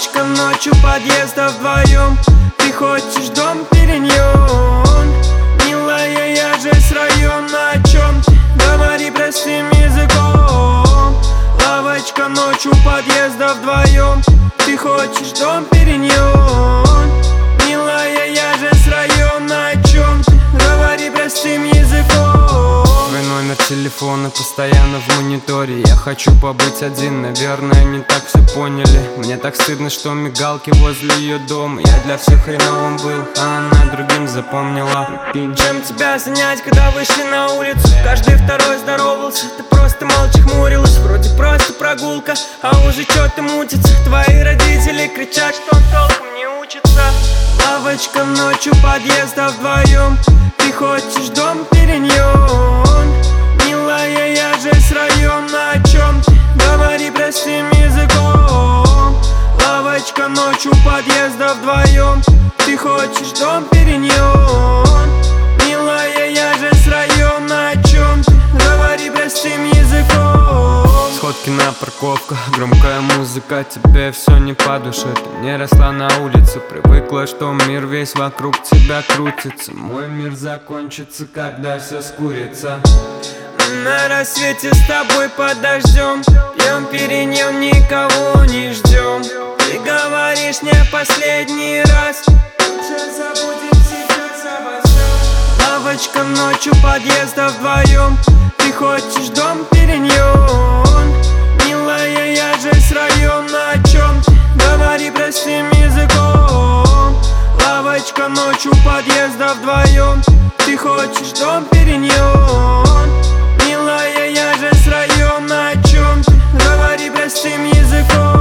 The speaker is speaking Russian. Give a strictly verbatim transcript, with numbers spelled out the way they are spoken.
Лавочка ночью подъезда вдвоем. Ты хочешь дом переньон? Милая, я же с района, о чем ты? Говори простым языком. Лавочка ночью подъезда вдвоем. Ты хочешь дом переньон? Милая, я же с района, о чем ты? Говори простым языком. Твой номер телефона постоянно в мониторе. Я хочу побыть один, наверное, они так все поняли. Мне так стыдно, что мигалки возле ее дома. Я для всех хреновым был, а она другим запомнила. Чем тебя занять, когда вышли на улицу? Каждый второй здоровался, ты просто молча хмурилась. Вроде просто прогулка, а уже что-то мутится. Твои родители кричат, что он толком не учится. Лавочка ночью подъезда вдвоем. Ты хочешь дом переньон? Милая, я же с района, о чем ты? Говори простым языком. Лавочка ночью подъезда вдвоем. Ты хочешь дом переньон? Милая, я же с района, о чем ты? Говори простым языком. Сходки на парковках, громкая музыка, тебе все не по душе. Ты не росла на улице, привыкла, что мир весь вокруг тебя крутится. Мой мир закончится, когда все скурится. На рассвете с тобой под дождем пьем переньон, никого не ждем. Ты говоришь не последний раз, лучше забудем сейчас обо всем. Лавочка ночью подъезда вдвоем. Ты хочешь дом переньон? Милая, я же с района, о чем ты? Говори простым языком. Лавочка ночью подъезда вдвоем. Ты хочешь дом переньон? Милая, я же с района, о чем ты? Говори простым языком.